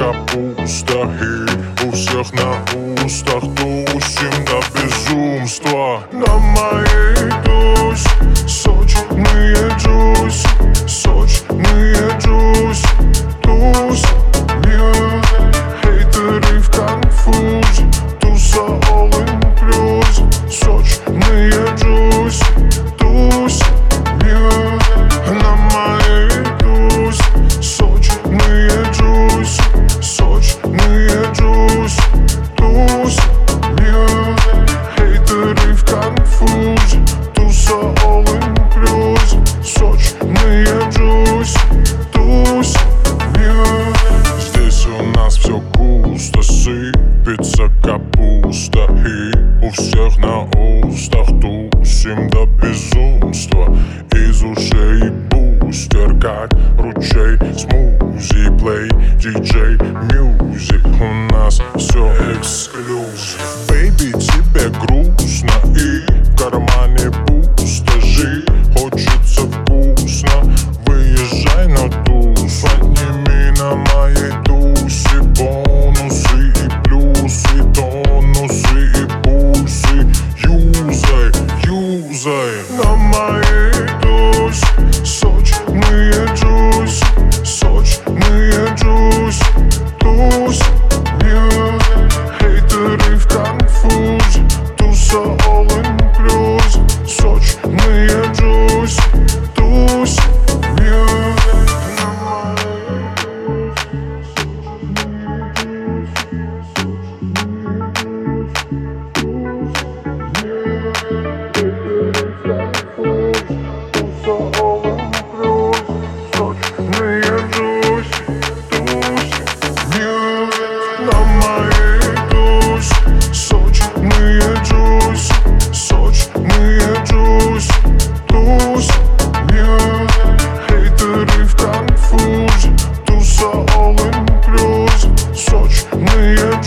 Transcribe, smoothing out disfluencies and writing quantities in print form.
капуста, и у всех на устах тусим до безумства. На моей тусь сочные джусь, сочные джусь, туз, мир, хейтеры в конфузе, туса all inclusive, сочные джусь, тусь, мир, на моей тусь сочные джусь, сочные джусь, туз, мир, хейтеры в конфузе, туса all inclusive, сочные джусь, туз, мир. Здесь у нас все густо, сыпется капуста, и у всех на устах тусим до безумства. Из ушей бустер, как ручей, смузи, плей, диджей, мьюзик. У нас все эксклюзив. Бэйби, тебе грустно, и в кармане пусто. Жить хочется вкусно, выезжай на туз. Подними на моей тусе бонусы и плюсы, тонусы и пульсы. Юзай, юзай. На моей тусе сочные джусь, сочные джусь, туз, мир, хейтеры в конфузе, туса all inclusive, сочные джусь, туз, мир. На моей тусе сочные джусь, сочные джусь, туз, мир, хейтеры в конфузе, туса all inclusive, сочные